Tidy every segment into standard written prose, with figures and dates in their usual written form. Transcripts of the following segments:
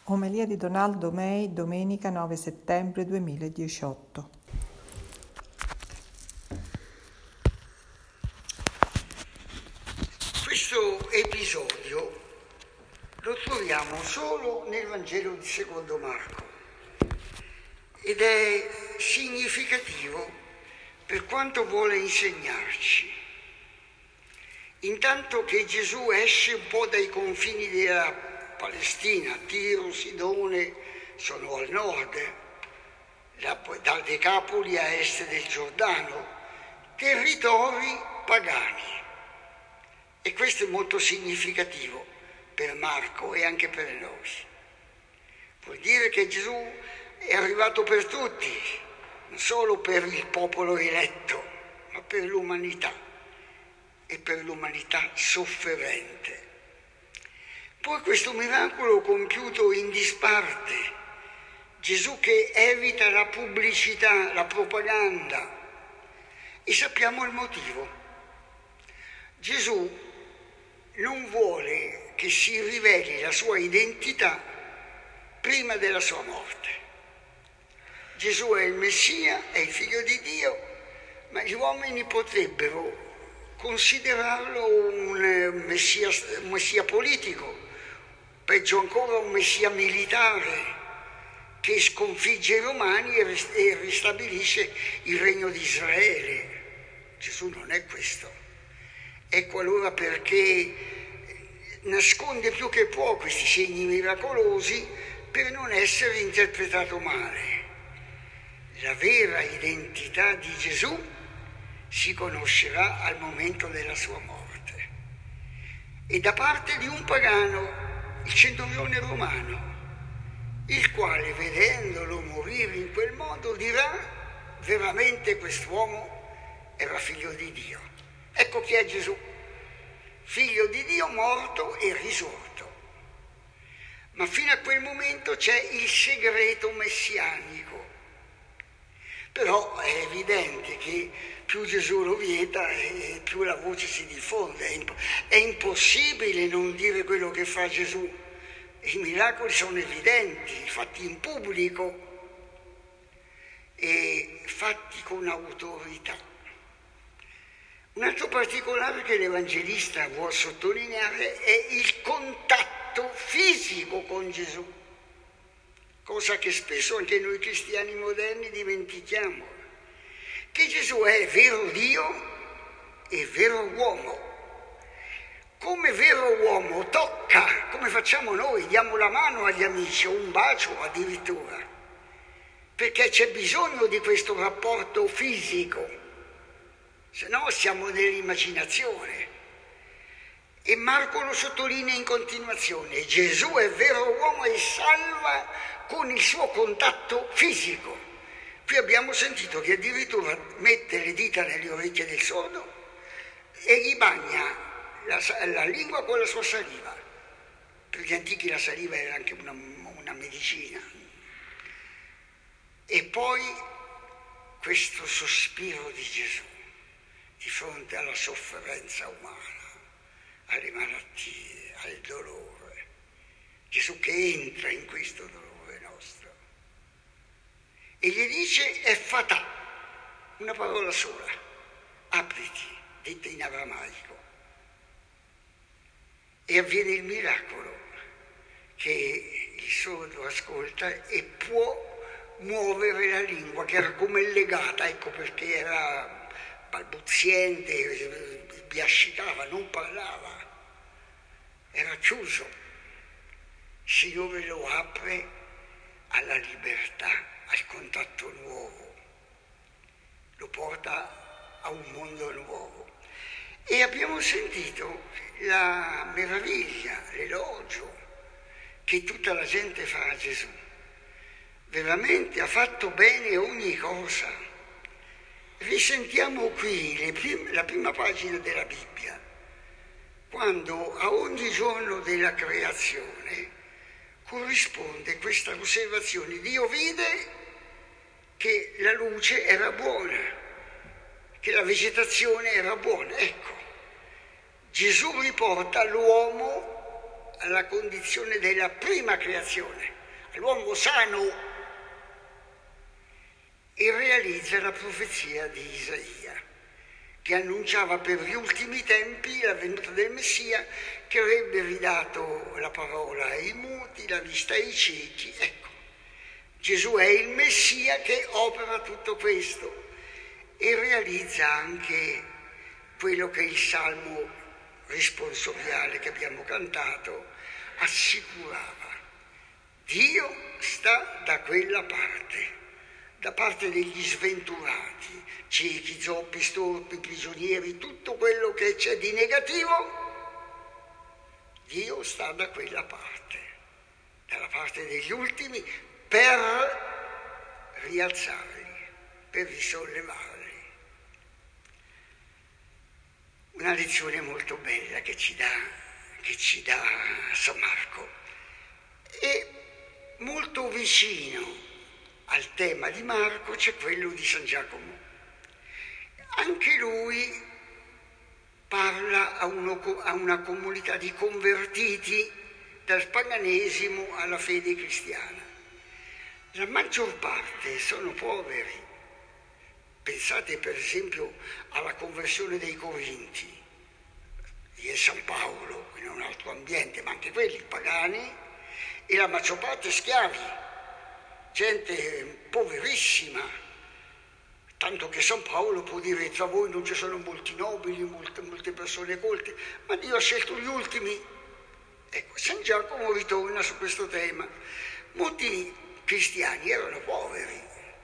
Omelia di Donaldo May, domenica 9 settembre 2018. Questo episodio lo troviamo solo nel Vangelo di Secondo Marco ed è significativo per quanto vuole insegnarci. Intanto che Gesù esce un po' dai confini della Palestina, Tiro, Sidone sono al nord, da Decapoli a est del Giordano, territori pagani. E questo è molto significativo per Marco e anche per noi. Vuol dire che Gesù è arrivato per tutti, non solo per il popolo eletto, ma per l'umanità e per l'umanità sofferente. Poi questo miracolo compiuto in disparte, Gesù che evita la pubblicità, la propaganda, e sappiamo il motivo. Gesù non vuole che si riveli la sua identità prima della sua morte. Gesù è il Messia, è il Figlio di Dio, ma gli uomini potrebbero considerarlo un messia politico, peggio ancora un messia militare che sconfigge i Romani e ristabilisce il regno di Israele. Gesù non è questo. Ecco allora perché nasconde più che può questi segni miracolosi per non essere interpretato male. La vera identità di Gesù si conoscerà al momento della sua morte. E da parte di un pagano, il centurione romano, il quale vedendolo morire in quel modo dirà: veramente quest'uomo era figlio di Dio. Ecco chi è Gesù, figlio di Dio morto e risorto. Ma fino a quel momento c'è il segreto messianico. Però è evidente che più Gesù lo vieta e più la voce si diffonde. È impossibile non dire quello che fa Gesù. I miracoli sono evidenti, fatti in pubblico e fatti con autorità. Un altro particolare che l'Evangelista vuol sottolineare è il contatto fisico con Gesù, cosa che spesso anche noi cristiani moderni dimentichiamo, che Gesù è vero Dio e vero uomo. Come vero uomo tocca, come facciamo noi, diamo la mano agli amici o un bacio addirittura, perché c'è bisogno di questo rapporto fisico, se no siamo nell'immaginazione. E Marco lo sottolinea in continuazione: Gesù è vero uomo e salva con il suo contatto fisico. Qui abbiamo sentito che addirittura mette le dita nelle orecchie del sordo e gli bagna la lingua con la sua saliva. Per gli antichi la saliva era anche una medicina. E poi questo sospiro di Gesù di fronte alla sofferenza umana, alle malattie, al dolore. Gesù che entra in questo dolore nostro e gli dice effatà, una parola sola: apriti, detta in aramaico. E avviene il miracolo che il sordo ascolta e può muovere la lingua, che era come legata, ecco perché era balbuziente, biascicava, non parlava, era chiuso. Il Signore lo apre alla libertà, al contatto nuovo, lo porta a un mondo nuovo. E abbiamo sentito la meraviglia, l'elogio che tutta la gente fa a Gesù. Veramente ha fatto bene ogni cosa. Risentiamo qui la prima pagina della Bibbia, quando a ogni giorno della creazione corrisponde questa osservazione: Dio vide che la luce era buona, che la vegetazione era buona. Ecco, Gesù riporta l'uomo alla condizione della prima creazione, all'uomo sano, e realizza la profezia di Isaia, che annunciava per gli ultimi tempi la venuta del Messia, che avrebbe ridato la parola ai muti, la vista ai ciechi. Ecco, Gesù è il Messia che opera tutto questo e realizza anche quello che il Salmo responsoriale che abbiamo cantato assicurava. Dio sta da quella parte, da parte degli sventurati, ciechi, zoppi, storpi, prigionieri, tutto quello che c'è di negativo, Dio sta da quella parte, dalla parte degli ultimi, per rialzarli, per risollevarli. Una lezione molto bella che ci dà San Marco, e molto vicino al tema di Marco c'è quello di San Giacomo. Anche lui parla a una comunità di convertiti dal paganesimo alla fede cristiana. La maggior parte sono poveri. Pensate per esempio alla conversione dei Corinti di San Paolo, in un altro ambiente, ma anche quelli pagani, e la maggior parte schiavi, gente poverissima, tanto che San Paolo può dire: tra voi non ci sono molti nobili, molte persone colte, ma Dio ha scelto gli ultimi. Ecco, San Giacomo ritorna su questo tema. Molti cristiani erano poveri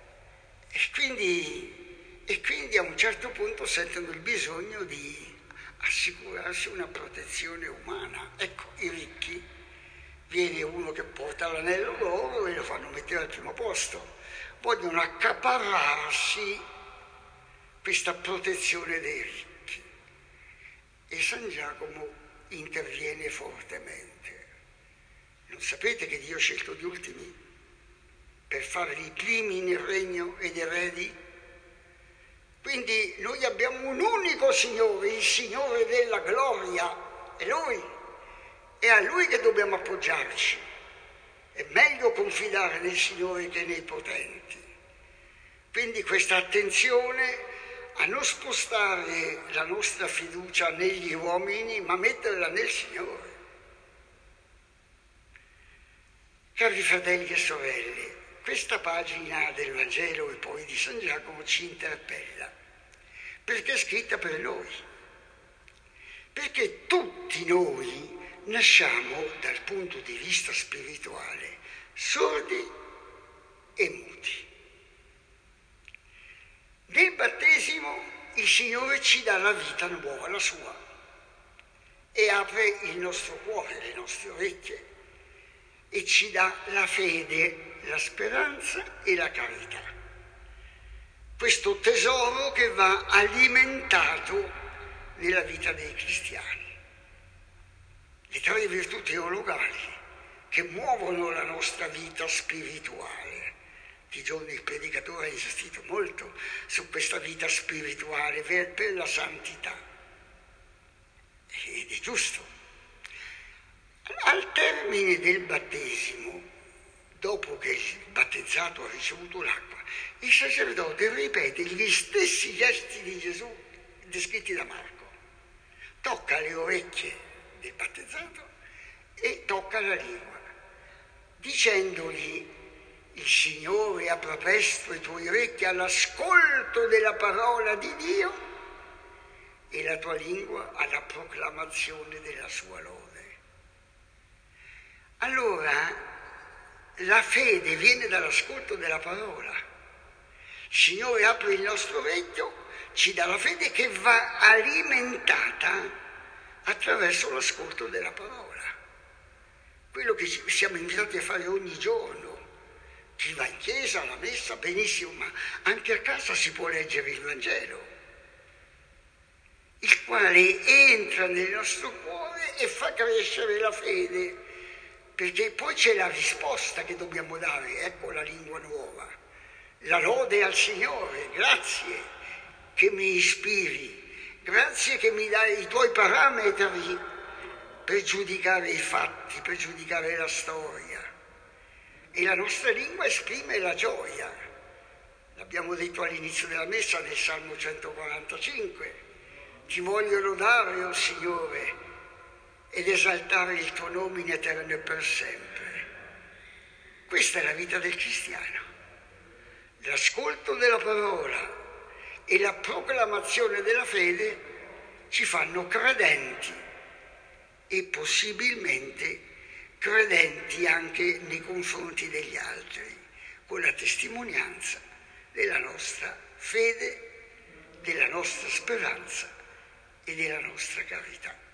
e quindi a un certo punto sentono il bisogno di assicurarsi una protezione umana. Ecco, i ricchi, viene uno che porta l'anello d'oro e lo fanno mettere al primo posto, vogliono accaparrarsi questa protezione dei ricchi, e San Giacomo interviene fortemente. Non sapete che Dio ha scelto gli ultimi per farli i primi nel regno ed eredi? Quindi noi abbiamo un unico Signore, il Signore della gloria, è Lui, è a Lui che dobbiamo appoggiarci. È meglio confidare nel Signore che nei potenti. Quindi questa attenzione a non spostare la nostra fiducia negli uomini, ma metterla nel Signore. Cari fratelli e sorelle, questa pagina del Vangelo e poi di San Giacomo ci interpella, perché è scritta per noi, perché tutti noi nasciamo dal punto di vista spirituale sordi e muti. Nel battesimo il Signore ci dà la vita nuova, la sua, e apre il nostro cuore, le nostre orecchie, e ci dà la fede, la speranza e la carità. Questo tesoro che va alimentato nella vita dei cristiani. Le tre virtù teologali che muovono la nostra vita spirituale. Di giorno il predicatore ha insistito molto su questa vita spirituale per la santità. Ed è giusto. Al termine del battesimo, dopo che il battezzato ha ricevuto l'acqua, il sacerdote ripete gli stessi gesti di Gesù descritti da Marco. Tocca le orecchie del battezzato e tocca la lingua, dicendogli: il Signore apra presto i tuoi orecchi all'ascolto della parola di Dio e la tua lingua alla proclamazione della sua lode. Allora, la fede viene dall'ascolto della parola. Il Signore apre il nostro orecchio, ci dà la fede che va alimentata attraverso l'ascolto della parola. Quello che siamo invitati a fare ogni giorno. Chi va in chiesa, alla messa, benissimo, ma anche a casa si può leggere il Vangelo, il quale entra nel nostro cuore e fa crescere la fede, perché poi c'è la risposta che dobbiamo dare. Ecco la lingua nuova, la lode al Signore: grazie che mi ispiri, grazie che mi dai i tuoi parametri per giudicare i fatti, per giudicare la storia. E la nostra lingua esprime la gioia. L'abbiamo detto all'inizio della messa del Salmo 145. Ti voglio lodare, o Signore, ed esaltare il tuo nome in eterno e per sempre. Questa è la vita del cristiano. L'ascolto della parola e la proclamazione della fede ci fanno credenti e possibilmente credenti anche nei confronti degli altri, con la testimonianza della nostra fede, della nostra speranza e della nostra carità.